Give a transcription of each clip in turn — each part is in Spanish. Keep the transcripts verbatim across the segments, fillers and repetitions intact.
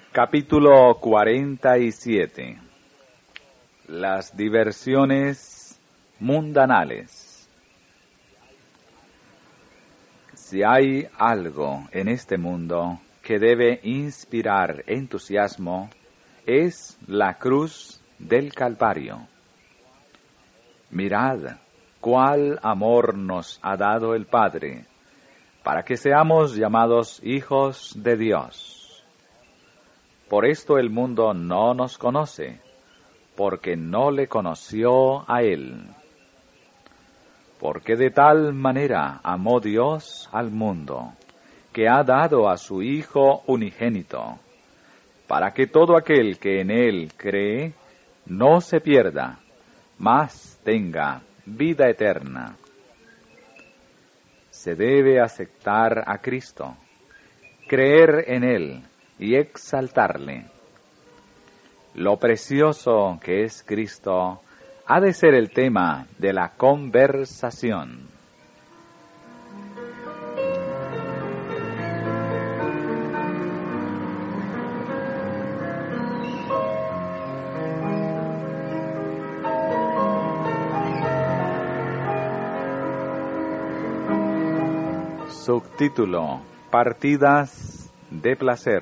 Capítulo cuarenta y siete. Las diversiones mundanales. Si hay algo en este mundo que debe inspirar entusiasmo, es la cruz del Calvario. Mirad cuál amor nos ha dado el Padre, para que seamos llamados hijos de Dios. Por esto el mundo no nos conoce, porque no le conoció a Él. Porque de tal manera amó Dios al mundo, que ha dado a su Hijo unigénito, para que todo aquel que en Él cree no se pierda, mas tenga vida eterna. Se debe aceptar a Cristo, creer en Él y exaltarle. Lo precioso que es Cristo ha de ser el tema de la conversación. Subtítulo: Partidas de placer.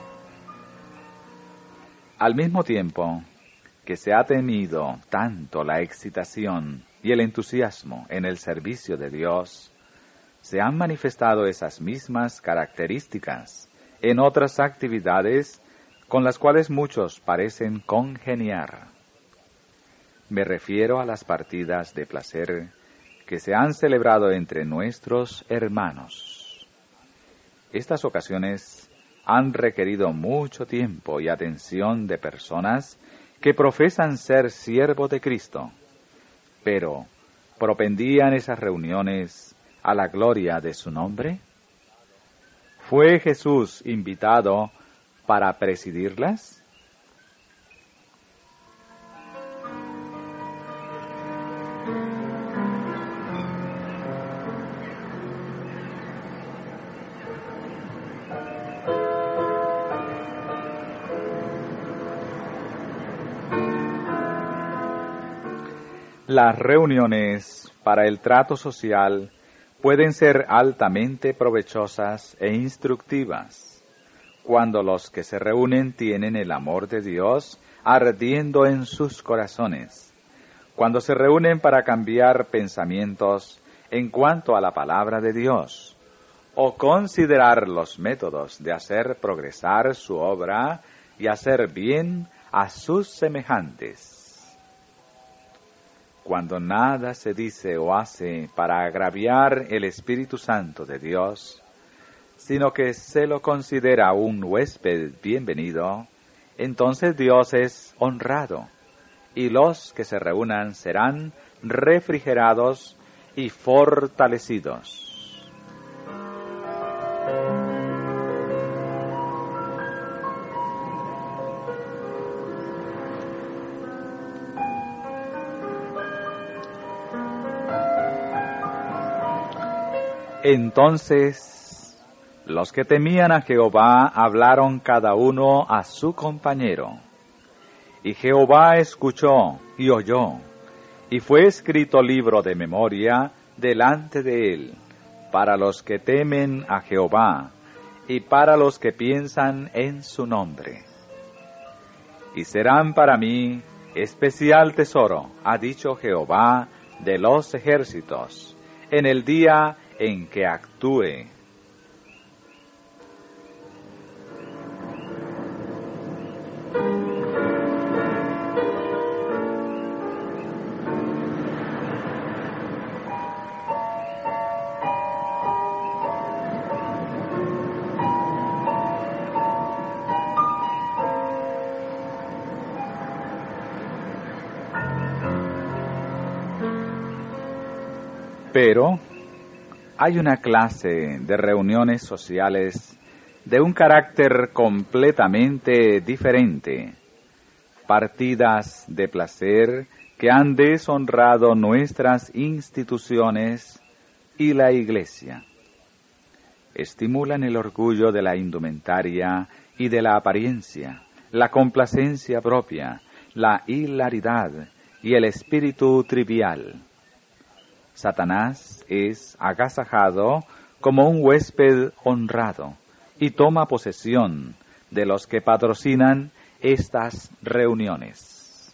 Al mismo tiempo que se ha tenido tanto la excitación y el entusiasmo en el servicio de Dios, se han manifestado esas mismas características en otras actividades con las cuales muchos parecen congeniar. Me refiero a las partidas de placer que se han celebrado entre nuestros hermanos. Estas ocasiones han requerido mucho tiempo y atención de personas que profesan ser siervos de Cristo, pero ¿propendían esas reuniones a la gloria de su nombre? ¿Fue Jesús invitado para presidirlas? Las reuniones para el trato social pueden ser altamente provechosas e instructivas cuando los que se reúnen tienen el amor de Dios ardiendo en sus corazones, cuando se reúnen para cambiar pensamientos en cuanto a la palabra de Dios o considerar los métodos de hacer progresar su obra y hacer bien a sus semejantes. Cuando nada se dice o hace para agraviar el Espíritu Santo de Dios, sino que se lo considera un huésped bienvenido, entonces Dios es honrado, y los que se reúnan serán refrigerados y fortalecidos. Entonces, los que temían a Jehová hablaron cada uno a su compañero. Y Jehová escuchó y oyó, y fue escrito libro de memoria delante de él, para los que temen a Jehová, y para los que piensan en su nombre. Y serán para mí especial tesoro, ha dicho Jehová de los ejércitos, en el día en que actúe. Pero hay una clase de reuniones sociales de un carácter completamente diferente, partidas de placer que han deshonrado nuestras instituciones y la Iglesia. Estimulan el orgullo de la indumentaria y de la apariencia, la complacencia propia, la hilaridad y el espíritu trivial. Satanás es agasajado como un huésped honrado y toma posesión de los que patrocinan estas reuniones.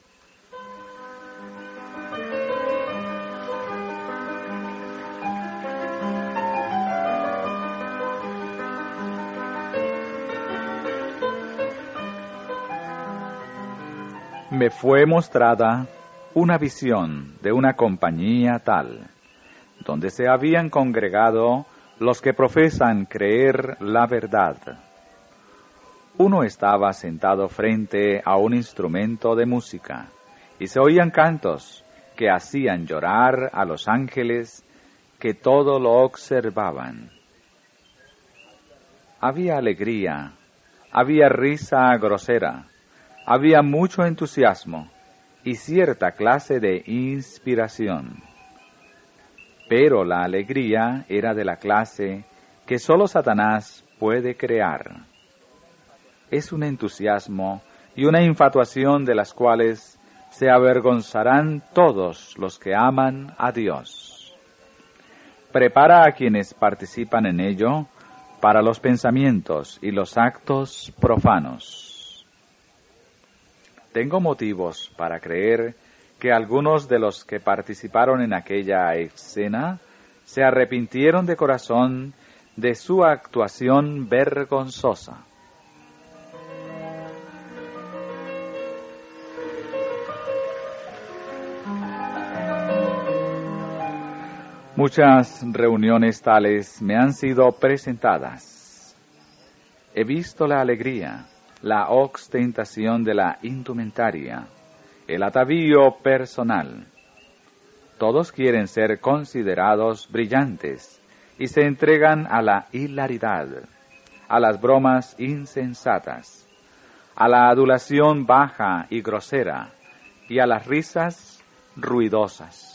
Me fue mostrada una visión de una compañía tal, donde se habían congregado los que profesan creer la verdad. Uno estaba sentado frente a un instrumento de música, y se oían cantos que hacían llorar a los ángeles que todo lo observaban. Había alegría, había risa grosera, había mucho entusiasmo y cierta clase de inspiración. Pero la alegría era de la clase que sólo Satanás puede crear. Es un entusiasmo y una infatuación de las cuales se avergonzarán todos los que aman a Dios. Prepara a quienes participan en ello para los pensamientos y los actos profanos. Tengo motivos para creer que algunos de los que participaron en aquella escena se arrepintieron de corazón de su actuación vergonzosa. Muchas reuniones tales me han sido presentadas. He visto la alegría, la ostentación de la indumentaria, el atavío personal. Todos quieren ser considerados brillantes y se entregan a la hilaridad, a las bromas insensatas, a la adulación baja y grosera y a las risas ruidosas.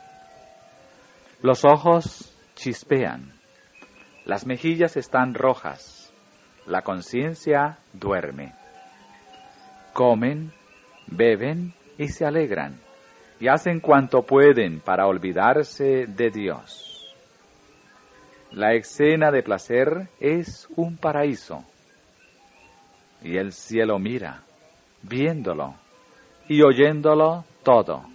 Los ojos chispean, las mejillas están rojas, la conciencia duerme. Comen, beben y se alegran, y hacen cuanto pueden para olvidarse de Dios. La escena de placer es un paraíso, y el cielo mira, viéndolo y oyéndolo todo.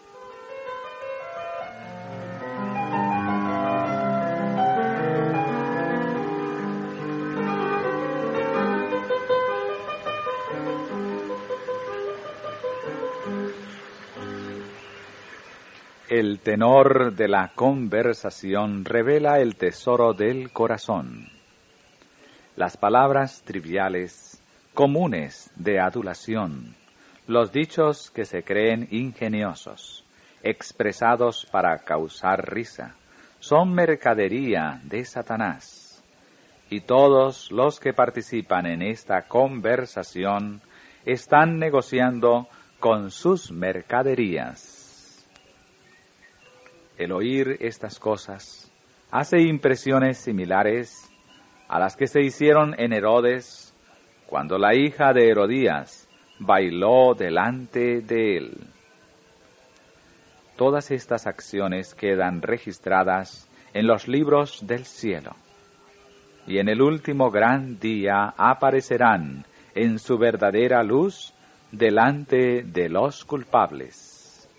El tenor de la conversación revela el tesoro del corazón. Las palabras triviales, comunes de adulación, los dichos que se creen ingeniosos, expresados para causar risa, son mercadería de Satanás. Y todos los que participan en esta conversación están negociando con sus mercaderías. El oír estas cosas hace impresiones similares a las que se hicieron en Herodes cuando la hija de Herodías bailó delante de él. Todas estas acciones quedan registradas en los libros del cielo, y en el último gran día aparecerán en su verdadera luz delante de los culpables.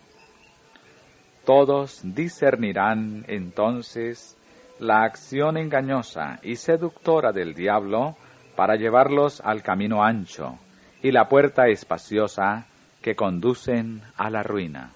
Todos discernirán entonces la acción engañosa y seductora del diablo para llevarlos al camino ancho y la puerta espaciosa que conducen a la ruina.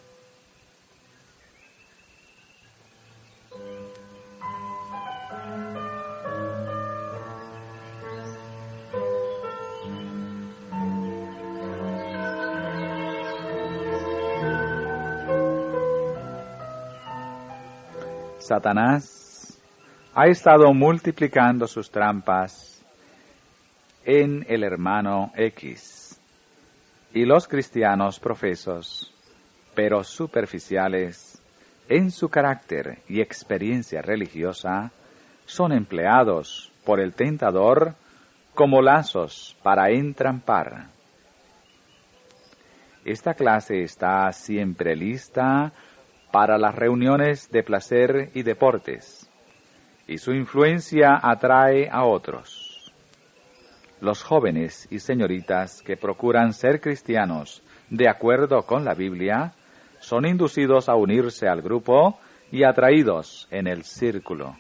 Satanás ha estado multiplicando sus trampas en el hermano X, y los cristianos profesos, pero superficiales, en su carácter y experiencia religiosa, son empleados por el tentador como lazos para entrampar. Esta clase está siempre lista para las reuniones de placer y deportes, y su influencia atrae a otros. Los jóvenes y señoritas que procuran ser cristianos de acuerdo con la Biblia son inducidos a unirse al grupo y atraídos en el círculo.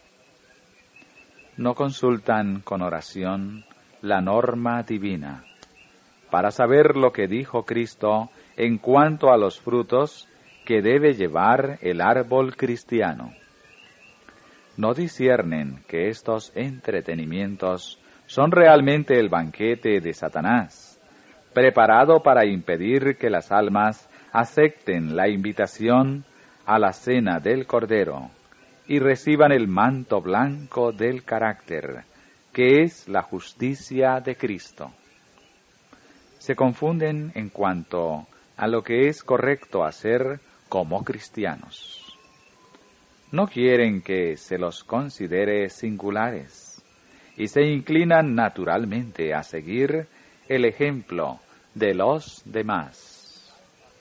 No consultan con oración la norma divina para saber lo que dijo Cristo en cuanto a los frutos que debe llevar el árbol cristiano. No disciernen que estos entretenimientos son realmente el banquete de Satanás, preparado para impedir que las almas acepten la invitación a la cena del Cordero y reciban el manto blanco del carácter, que es la justicia de Cristo. Se confunden en cuanto a lo que es correcto hacer como cristianos. No quieren que se los considere singulares y se inclinan naturalmente a seguir el ejemplo de los demás.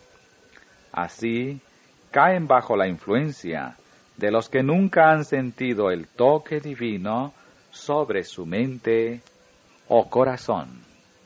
Así, caen bajo la influencia de los que nunca han sentido el toque divino sobre su mente o corazón.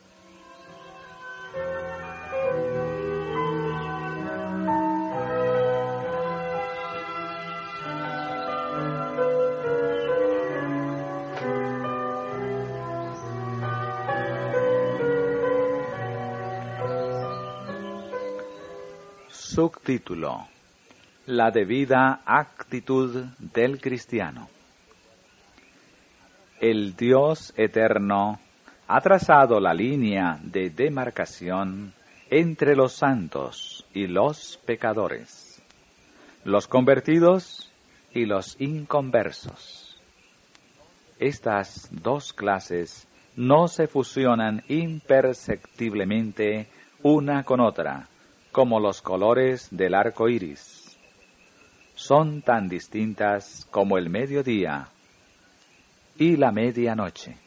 Subtítulo: La debida actitud del cristiano. El Dios eterno ha trazado la línea de demarcación entre los santos y los pecadores, los convertidos y los inconversos. Estas dos clases no se fusionan imperceptiblemente una con otra, como los colores del arco iris. Son tan distintas como el mediodía y la medianoche.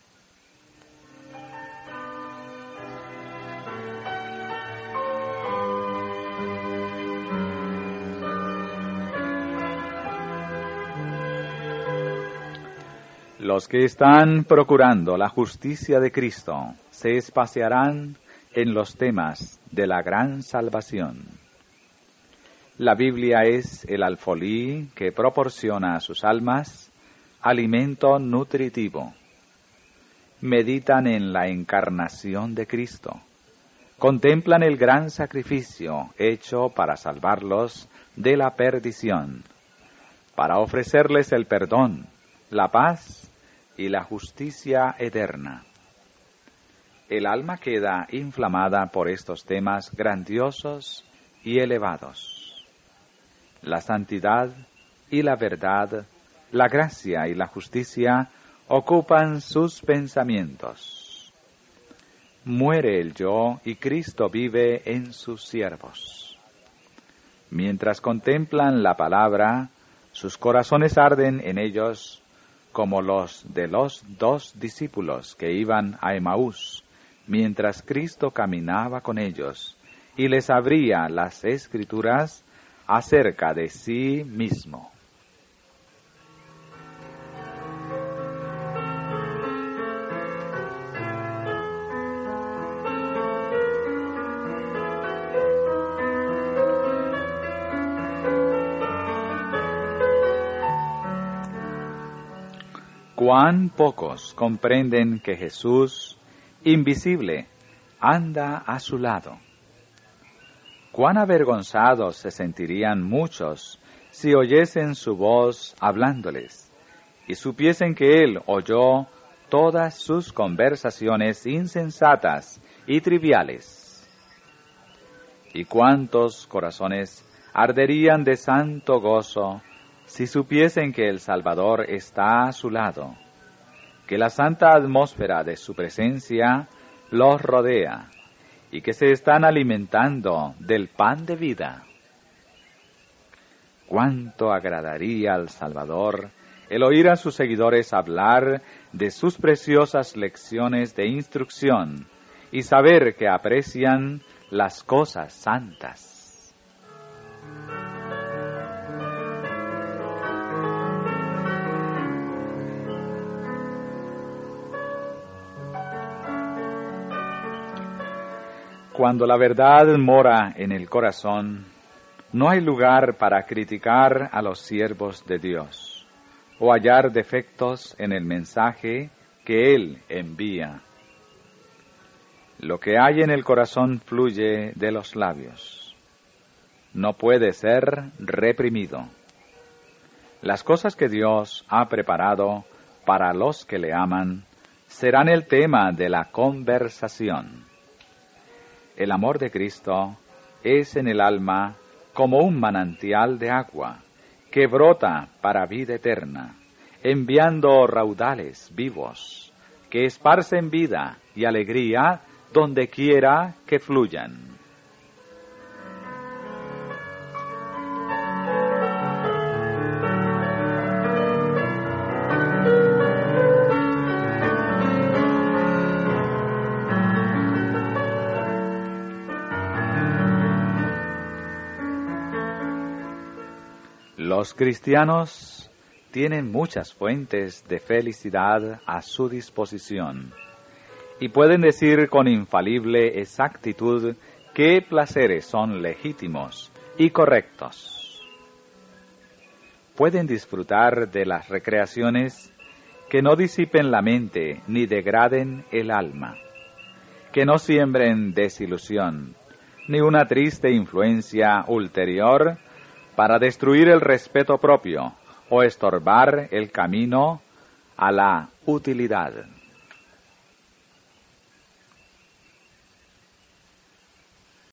Los que están procurando la justicia de Cristo se espaciarán en los temas de la gran salvación. La Biblia es el alfolí que proporciona a sus almas alimento nutritivo. Meditan en la encarnación de Cristo. Contemplan el gran sacrificio hecho para salvarlos de la perdición, para ofrecerles el perdón, la paz y la justicia eterna. El alma queda inflamada por estos temas grandiosos y elevados. La santidad y la verdad, la gracia y la justicia ocupan sus pensamientos. Muere el yo y Cristo vive en sus siervos. Mientras contemplan la palabra, sus corazones arden en ellos como los de los dos discípulos que iban a Emaús, mientras Cristo caminaba con ellos y les abría las Escrituras acerca de sí mismo. Cuán pocos comprenden que Jesús, invisible, anda a su lado. Cuán avergonzados se sentirían muchos si oyesen su voz hablándoles y supiesen que Él oyó todas sus conversaciones insensatas y triviales. Y cuántos corazones arderían de santo gozo si supiesen que el Salvador está a su lado, que la santa atmósfera de su presencia los rodea y que se están alimentando del pan de vida. Cuánto agradaría al Salvador el oír a sus seguidores hablar de sus preciosas lecciones de instrucción y saber que aprecian las cosas santas. Cuando la verdad mora en el corazón, no hay lugar para criticar a los siervos de Dios o hallar defectos en el mensaje que Él envía. Lo que hay en el corazón fluye de los labios. No puede ser reprimido. Las cosas que Dios ha preparado para los que le aman serán el tema de la conversación. El amor de Cristo es en el alma como un manantial de agua que brota para vida eterna, enviando raudales vivos que esparcen vida y alegría donde quiera que fluyan. Los cristianos tienen muchas fuentes de felicidad a su disposición y pueden decir con infalible exactitud qué placeres son legítimos y correctos. Pueden disfrutar de las recreaciones que no disipen la mente ni degraden el alma, que no siembren desilusión ni una triste influencia ulterior para destruir el respeto propio o estorbar el camino a la utilidad.